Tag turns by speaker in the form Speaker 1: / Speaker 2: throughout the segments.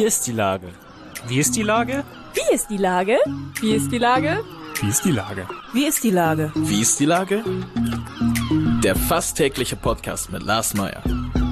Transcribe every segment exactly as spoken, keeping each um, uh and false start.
Speaker 1: Wie ist die Lage? Wie ist die Lage?
Speaker 2: Wie ist die Lage? Wie ist die Lage?
Speaker 1: Wie ist die Lage?
Speaker 2: Wie ist die Lage?
Speaker 3: Wie ist die Lage? Der fast tägliche Podcast mit Lars Meyer.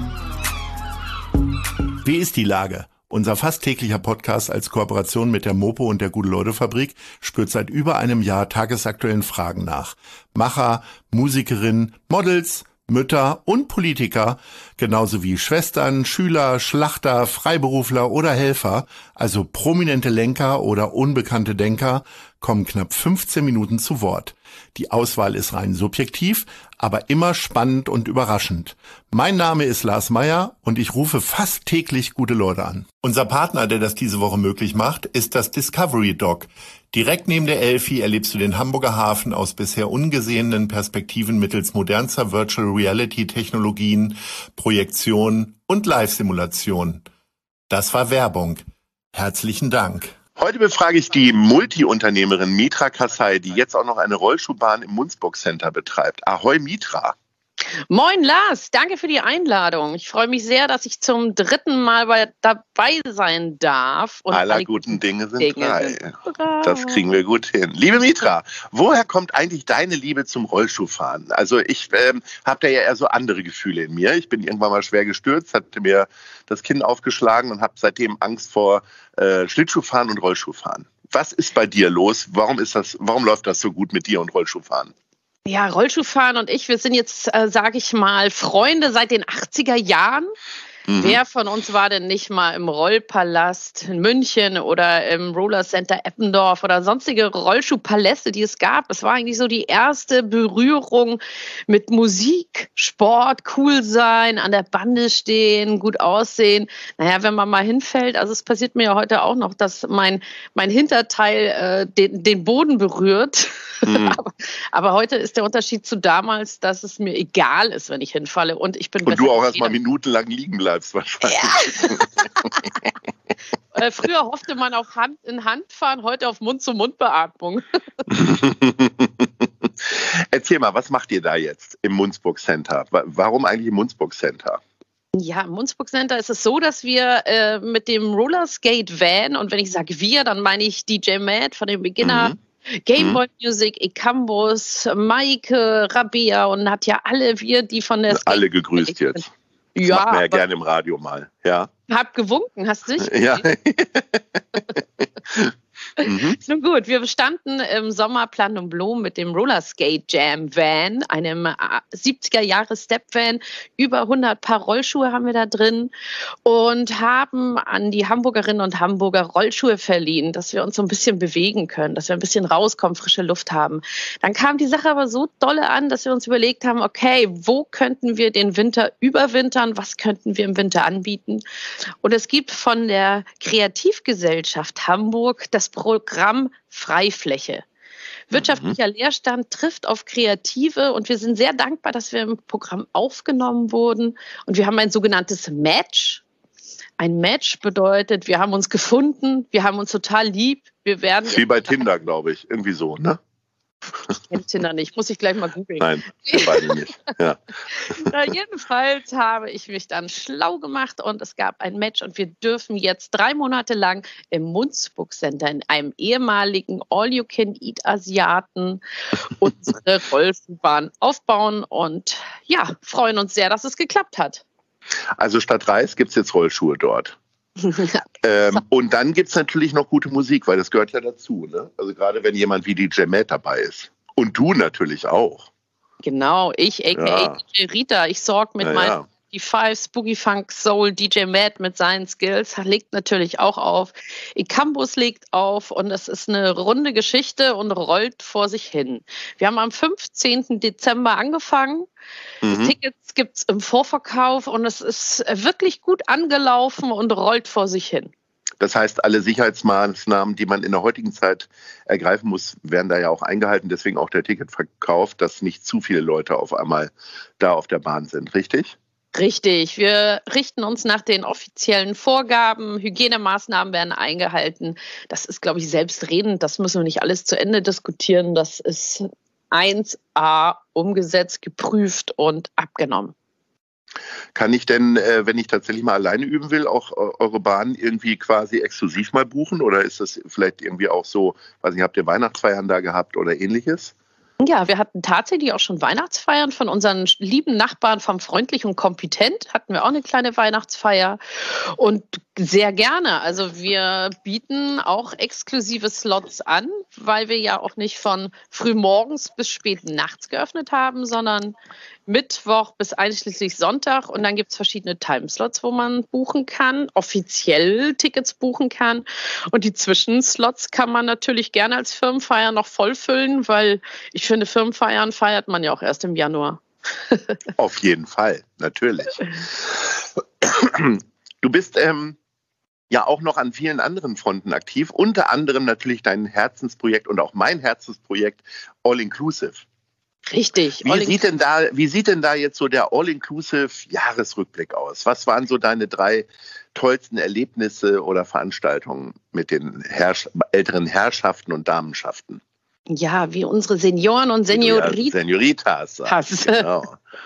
Speaker 4: Wie ist die Lage? Unser fast täglicher Podcast als Kooperation mit der Mopo und der Gute-Leute-Fabrik spürt seit über einem Jahr tagesaktuellen Fragen nach. Macher, Musikerinnen, Models, Mütter und Politiker, genauso wie Schwestern, Schüler, Schlachter, Freiberufler oder Helfer, also prominente Lenker oder unbekannte Denker, kommen knapp fünfzehn Minuten zu Wort. Die Auswahl ist rein subjektiv, aber immer spannend und überraschend. Mein Name ist Lars Meyer und ich rufe fast täglich gute Leute an. Unser Partner, der das diese Woche möglich macht, ist das Discovery Dock. Direkt neben der Elfi erlebst du den Hamburger Hafen aus bisher ungesehenen Perspektiven mittels modernster Virtual Reality Technologien, Projektion und Live-Simulation. Das war Werbung. Herzlichen Dank. Heute befrage ich die Multi-Unternehmerin Mitra Kassai, die jetzt auch noch eine Rollschuhbahn im Munzburg Center betreibt. Ahoi Mitra.
Speaker 5: Moin Lars, danke für die Einladung. Ich freue mich sehr, dass ich zum dritten Mal bei, dabei sein darf.
Speaker 4: Und aller guten Dinge sind Dinge drei. Sind das kriegen wir gut hin. Liebe Mitra, woher kommt eigentlich deine Liebe zum Rollschuhfahren? Also ich ähm, habe da ja eher so andere Gefühle in mir. Ich bin irgendwann mal schwer gestürzt, hatte mir das Kinn aufgeschlagen und habe seitdem Angst vor äh, Schlittschuhfahren und Rollschuhfahren. Was ist bei dir los? Warum ist das? Warum läuft das so gut mit dir und Rollschuhfahren?
Speaker 5: Ja, Rollschuhfahren und ich, wir sind jetzt, äh, sage ich mal, Freunde seit den achtziger Jahren. Mhm. Wer von uns war denn nicht mal im Rollpalast in München oder im Roller Center Eppendorf oder sonstige Rollschuhpaläste, die es gab? Es war eigentlich so die erste Berührung mit Musik, Sport, cool sein, an der Bande stehen, gut aussehen. Naja, wenn man mal hinfällt, also es passiert mir ja heute auch noch, dass mein, mein Hinterteil äh, den, den Boden berührt. Mhm. aber, aber heute ist der Unterschied zu damals, dass es mir egal ist, wenn ich hinfalle. Und ich bin
Speaker 4: Und du auch erstmal minutenlang liegen bleibst wahrscheinlich.
Speaker 5: Ja. Früher hoffte man auf Hand in Hand fahren, heute auf Mund-zu-Mund-Beatmung.
Speaker 4: Erzähl mal, was macht ihr da jetzt im Munzburg Center? Warum eigentlich im Munzburg Center?
Speaker 5: Ja, im Munzburg Center ist es so, dass wir äh, mit dem Roller Skate Van, und wenn ich sage wir, dann meine ich D J Matt von den Beginner, mhm. Gameboy mhm. Music, Ekambus, Maike, Rabea und Nadja, alle wir, die von der
Speaker 4: Skate alle gegrüßt jetzt. Das ja, macht man ja gerne im Radio mal. Ja.
Speaker 5: Hab gewunken, hast du dich?
Speaker 4: Ja.
Speaker 5: Mhm. Nun gut, wir standen im Sommer Plan und Blumen mit dem Roller Skate Jam Van, einem siebziger Jahre Step Van. Über hundert Paar Rollschuhe haben wir da drin und haben an die Hamburgerinnen und Hamburger Rollschuhe verliehen, dass wir uns so ein bisschen bewegen können, dass wir ein bisschen rauskommen, frische Luft haben. Dann kam die Sache aber so dolle an, dass wir uns überlegt haben, okay, wo könnten wir den Winter überwintern? Was könnten wir im Winter anbieten? Und es gibt von der Kreativgesellschaft Hamburg das Programm Freifläche. Wirtschaftlicher mhm. Leerstand trifft auf Kreative und wir sind sehr dankbar, dass wir im Programm aufgenommen wurden. Und wir haben ein sogenanntes Match. Ein Match bedeutet, wir haben uns gefunden, wir haben uns total lieb. Wir werden
Speaker 4: wie bei Tinder, glaube ich. Irgendwie so, ne?
Speaker 5: Ich kenne Tinder nicht, muss ich gleich mal googeln.
Speaker 4: Nein, wir beide nicht. Ja.
Speaker 5: Na, jedenfalls habe ich mich dann schlau gemacht und es gab ein Match und wir dürfen jetzt drei Monate lang im Munzburg Center in einem ehemaligen All-You-Can-Eat-Asiaten unsere Rollschuhbahn aufbauen und ja, freuen uns sehr, dass es geklappt hat.
Speaker 4: Also statt Reis gibt es jetzt Rollschuhe dort. ähm, und dann gibt es natürlich noch gute Musik, weil das gehört ja dazu. Ne? Also gerade wenn jemand wie D J Matt dabei ist. Und du natürlich auch.
Speaker 5: Genau, ich, a k a.
Speaker 4: Ja.
Speaker 5: D J Rita. Ich sorge mit
Speaker 4: ja,
Speaker 5: meinen
Speaker 4: ja.
Speaker 5: die Fives, Boogie Funk, Soul, D J Matt mit seinen Skills legt natürlich auch auf. Ekambus legt auf und es ist eine runde Geschichte und rollt vor sich hin. Wir haben am fünfzehnten Dezember angefangen. Mhm. Tickets gibt es im Vorverkauf und es ist wirklich gut angelaufen und rollt vor sich hin.
Speaker 4: Das heißt, alle Sicherheitsmaßnahmen, die man in der heutigen Zeit ergreifen muss, werden da ja auch eingehalten. Deswegen auch der Ticketverkauf, dass nicht zu viele Leute auf einmal da auf der Bahn sind. Richtig?
Speaker 5: Richtig. Wir richten uns nach den offiziellen Vorgaben. Hygienemaßnahmen werden eingehalten. Das ist, glaube ich, selbstredend. Das müssen wir nicht alles zu Ende diskutieren. Das ist eins a umgesetzt, geprüft und abgenommen.
Speaker 6: Kann ich denn, äh, wenn ich tatsächlich mal alleine üben will, auch äh, eure Bahn irgendwie quasi exklusiv mal buchen? Oder ist das vielleicht irgendwie auch so, weiß nicht, habt ihr Weihnachtsfeiern da gehabt oder ähnliches?
Speaker 5: Ja, wir hatten tatsächlich auch schon Weihnachtsfeiern von unseren lieben Nachbarn vom Freundlich und Kompetent. Hatten wir auch eine kleine Weihnachtsfeier und sehr gerne. Also wir bieten auch exklusive Slots an, weil wir ja auch nicht von frühmorgens bis spät nachts geöffnet haben, sondern Mittwoch bis einschließlich Sonntag. Und dann gibt es verschiedene Timeslots, wo man buchen kann, offiziell Tickets buchen kann. Und die Zwischenslots kann man natürlich gerne als Firmenfeier noch vollfüllen, weil ich finde, Firmenfeiern feiert man ja auch erst im Januar.
Speaker 6: Auf jeden Fall, natürlich. Du bist ähm, ja auch noch an vielen anderen Fronten aktiv, unter anderem natürlich dein Herzensprojekt und auch mein Herzensprojekt All Inclusive.
Speaker 5: Richtig.
Speaker 6: Wie sieht denn da, wie sieht denn da jetzt so der All-Inclusive-Jahresrückblick aus? Was waren so deine drei tollsten Erlebnisse oder Veranstaltungen mit den Herrsch- älteren Herrschaften und Damenschaften?
Speaker 5: Ja, wie unsere Senioren und Senioritas.
Speaker 6: Senioritas sagst, genau.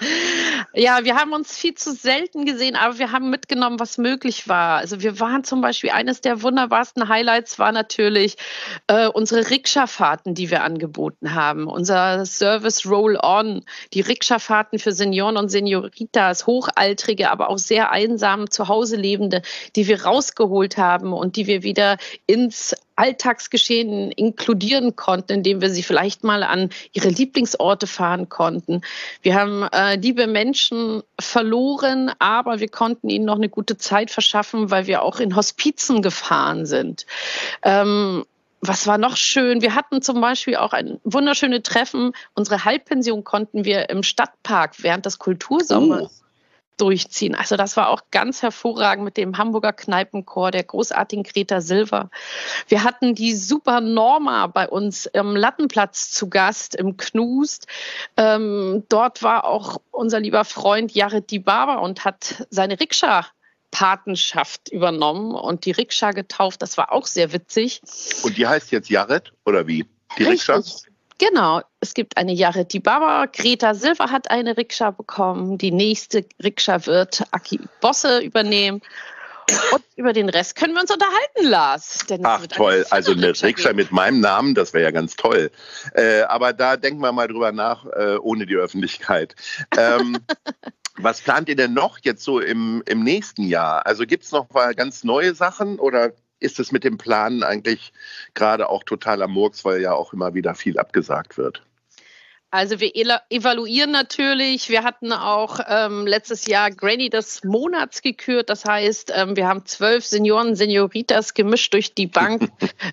Speaker 5: Ja, wir haben uns viel zu selten gesehen, aber wir haben mitgenommen, was möglich war. Also wir waren zum Beispiel, eines der wunderbarsten Highlights war natürlich äh, unsere Rikscha-Fahrten, die wir angeboten haben. Unser Service Roll-On, die Rikscha-Fahrten für Senioren und Senioritas, Hochaltrige, aber auch sehr einsam zu Hause Lebende, die wir rausgeholt haben und die wir wieder ins Alltagsgeschehen inkludieren konnten, indem wir sie vielleicht mal an ihre Lieblingsorte fahren konnten. Wir haben äh, liebe Menschen verloren, aber wir konnten ihnen noch eine gute Zeit verschaffen, weil wir auch in Hospizen gefahren sind. Ähm, Was war noch schön? Wir hatten zum Beispiel auch ein wunderschönes Treffen. Unsere Halbpension konnten wir im Stadtpark während des Kultursommers oh. durchziehen. Also das war auch ganz hervorragend mit dem Hamburger Kneipenchor, der großartigen Greta Silver. Wir hatten die Super Norma bei uns im Lattenplatz zu Gast, im Knust. Ähm, dort war auch unser lieber Freund Jared Dibaba und hat seine Rikscha Patenschaft übernommen und die Rikscha getauft. Das war auch sehr witzig.
Speaker 6: Und die heißt jetzt Jared oder wie? Die Rikscha?
Speaker 5: Genau, es gibt eine Jared Dibaba. Greta Silver hat eine Rikscha bekommen. Die nächste Rikscha wird Aki Bosse übernehmen. Und über den Rest können wir uns unterhalten, Lars. Denn
Speaker 6: Ach toll, also eine Rikscha mit meinem Namen, das wäre ja ganz toll. Äh, aber da denken wir mal drüber nach, äh, ohne die Öffentlichkeit. Ähm, was plant ihr denn noch jetzt so im, im nächsten Jahr? Also gibt es noch mal ganz neue Sachen oder ist es mit dem Planen eigentlich gerade auch totaler Murks, weil ja auch immer wieder viel abgesagt wird?
Speaker 5: Also wir evaluieren natürlich. Wir hatten auch ähm, letztes Jahr Granny des Monats gekürt. Das heißt, ähm, wir haben zwölf Senioren, Senioritas gemischt durch die Bank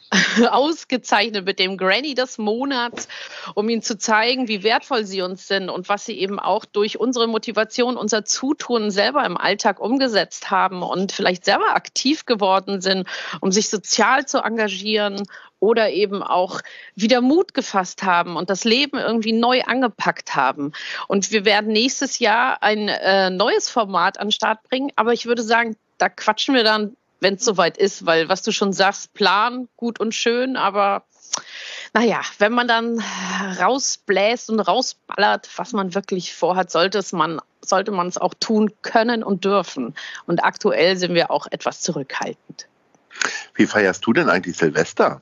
Speaker 5: ausgezeichnet mit dem Granny des Monats, um ihnen zu zeigen, wie wertvoll sie uns sind und was sie eben auch durch unsere Motivation, unser Zutun selber im Alltag umgesetzt haben und vielleicht selber aktiv geworden sind, um sich sozial zu engagieren oder eben auch wieder Mut gefasst haben und das Leben irgendwie neu angepackt haben. Und wir werden nächstes Jahr ein äh, neues Format an den Start bringen. Aber ich würde sagen, da quatschen wir dann, wenn es soweit ist. Weil, was du schon sagst, Plan, gut und schön. Aber naja, wenn man dann rausbläst und rausballert, was man wirklich vorhat, sollte es man, sollte man es auch tun können und dürfen. Und aktuell sind wir auch etwas zurückhaltend.
Speaker 6: Wie feierst du denn eigentlich Silvester?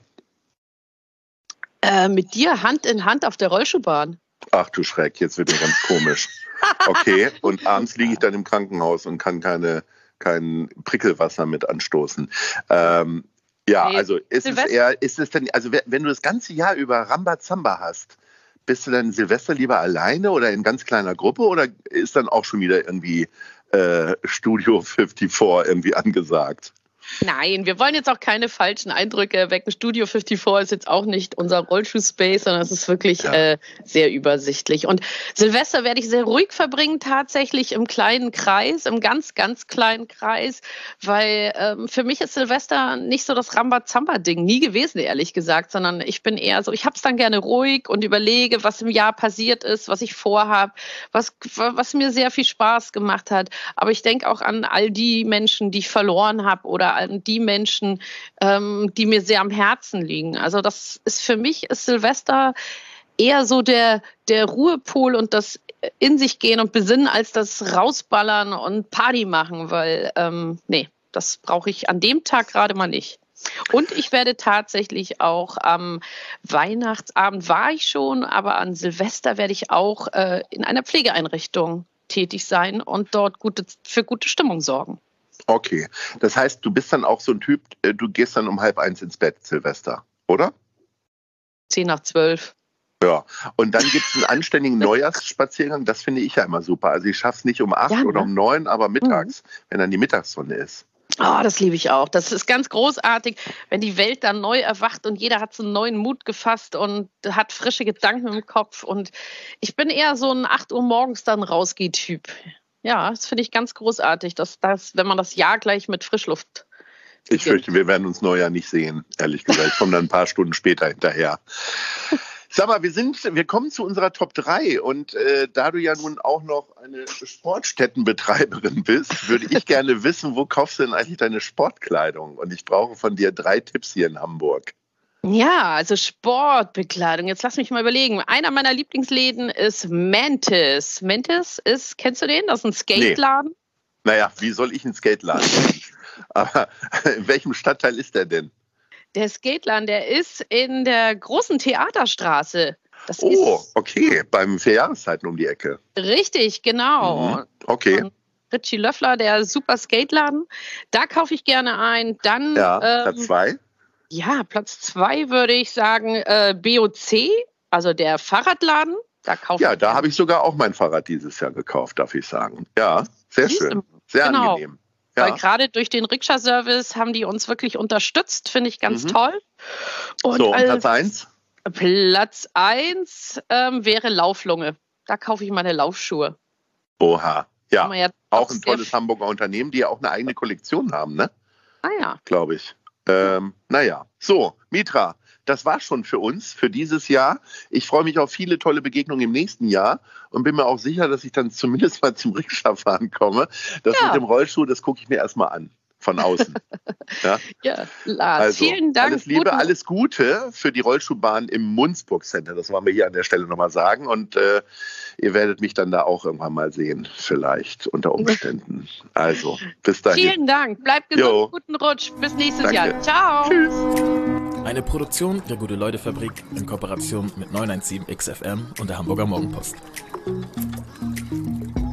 Speaker 5: Äh, mit dir Hand in Hand auf der Rollschuhbahn.
Speaker 6: Ach du Schreck, jetzt wird mir ganz komisch. Okay, und abends liege ich dann im Krankenhaus und kann keine, kein Prickelwasser mit anstoßen. Ähm, ja, nee, also ist Silvester es eher, ist es denn, also wenn du das ganze Jahr über Rambazamba hast, bist du dann Silvester lieber alleine oder in ganz kleiner Gruppe oder ist dann auch schon wieder irgendwie äh, Studio vierundfünfzig irgendwie angesagt?
Speaker 5: Nein, wir wollen jetzt auch keine falschen Eindrücke wecken. Studio vierundfünfzig ist jetzt auch nicht unser Rollschuh-Space, sondern es ist wirklich ja. äh, sehr übersichtlich. Und Silvester werde ich sehr ruhig verbringen, tatsächlich im kleinen Kreis, im ganz, ganz kleinen Kreis, weil ähm, für mich ist Silvester nicht so das Rambazamba-Ding, nie gewesen, ehrlich gesagt, sondern ich bin eher so, ich habe es dann gerne ruhig und überlege, was im Jahr passiert ist, was ich vorhabe, was, was mir sehr viel Spaß gemacht hat. Aber ich denke auch an all die Menschen, die ich verloren habe oder an die Menschen, ähm, die mir sehr am Herzen liegen. Also das ist für mich, ist Silvester eher so der, der Ruhepol und das in sich gehen und besinnen, als das rausballern und Party machen, weil, ähm, nee, das brauche ich an dem Tag gerade mal nicht. Und ich werde tatsächlich auch am Weihnachtsabend war ich schon, aber an Silvester werde ich auch äh, in einer Pflegeeinrichtung tätig sein und dort gute, für gute Stimmung sorgen.
Speaker 6: Okay, das heißt, du bist dann auch so ein Typ, du gehst dann um halb eins ins Bett, Silvester, oder?
Speaker 5: Zehn nach zwölf.
Speaker 6: Ja, und dann gibt es einen anständigen Neujahrsspaziergang, das finde ich ja immer super. Also ich schaffe es nicht um acht ja, ne? oder um neun, aber mittags, mhm. wenn dann die Mittagssonne ist.
Speaker 5: Oh, das liebe ich auch. Das ist ganz großartig, wenn die Welt dann neu erwacht und jeder hat so einen neuen Mut gefasst und hat frische Gedanken im Kopf. Und ich bin eher so ein acht Uhr morgens dann rausgeht-Typ. Ja, das finde ich ganz großartig, dass das, wenn man das Jahr gleich mit Frischluft beginnt.
Speaker 6: Ich fürchte, wir werden uns Neujahr nicht sehen, ehrlich gesagt. Ich komme dann ein paar Stunden später hinterher. Sag mal, wir sind, wir kommen zu unserer Top drei und äh, da du ja nun auch noch eine Sportstättenbetreiberin bist, würde ich gerne wissen, wo kaufst du denn eigentlich deine Sportkleidung? Und ich brauche von dir drei Tipps hier in Hamburg.
Speaker 5: Ja, also Sportbekleidung. Jetzt lass mich mal überlegen. Einer meiner Lieblingsläden ist Mantis. Mantis ist, kennst du den? Das ist ein Skateladen.
Speaker 6: Nee. Naja, wie soll ich einen Skateladen kennen? Aber in welchem Stadtteil ist der denn?
Speaker 5: Der Skateladen, der ist in der großen Theaterstraße. Das
Speaker 6: oh,
Speaker 5: ist
Speaker 6: okay, beim Vierjahreszeiten um die Ecke.
Speaker 5: Richtig, genau.
Speaker 6: Mhm. Okay.
Speaker 5: Von Richie Löffler, der super Skateladen. Da kaufe ich gerne ein. Dann,
Speaker 6: ja,
Speaker 5: ähm,
Speaker 6: Platz zwei?
Speaker 5: Ja, Platz zwei würde ich sagen äh, B O C, also der Fahrradladen. Da kaufe
Speaker 6: ja,
Speaker 5: ich
Speaker 6: da habe ich sogar auch mein Fahrrad dieses Jahr gekauft, darf ich sagen. Ja, sehr Siehst schön, sehr genau. angenehm. Ja.
Speaker 5: Weil gerade durch den Rikscha-Service haben die uns wirklich unterstützt, finde ich ganz mhm. toll.
Speaker 6: Und so, und Platz eins?
Speaker 5: Platz eins ähm, wäre Lauflunge. Da kaufe ich meine Laufschuhe.
Speaker 6: Oha, ja,
Speaker 5: ja
Speaker 6: auch ein tolles Hamburger Unternehmen, die ja auch eine eigene Kollektion haben, ne?
Speaker 5: Ah ja.
Speaker 6: Glaube ich. Ähm, naja, so, Mitra, das war schon für uns, für dieses Jahr. Ich freue mich auf viele tolle Begegnungen im nächsten Jahr und bin mir auch sicher, dass ich dann zumindest mal zum Rikscha-Fahren komme. Das ja. mit dem Rollschuh, das gucke ich mir erstmal an, von außen. Ja,
Speaker 5: ja Lars,
Speaker 6: also,
Speaker 5: vielen Dank.
Speaker 6: Alles Liebe, alles Gute für die Rollschuhbahn im Munzburg Center. Das wollen wir hier an der Stelle nochmal sagen. Und äh, ihr werdet mich dann da auch irgendwann mal sehen, vielleicht unter Umständen. Also, bis dahin.
Speaker 5: Vielen Dank. Bleibt gesund, jo. Guten Rutsch. Bis nächstes
Speaker 6: Danke.
Speaker 5: Jahr. Ciao.
Speaker 6: Tschüss.
Speaker 3: Eine Produktion der Gute-Leute-Fabrik in Kooperation mit neun eins sieben X F M und der Hamburger Morgenpost.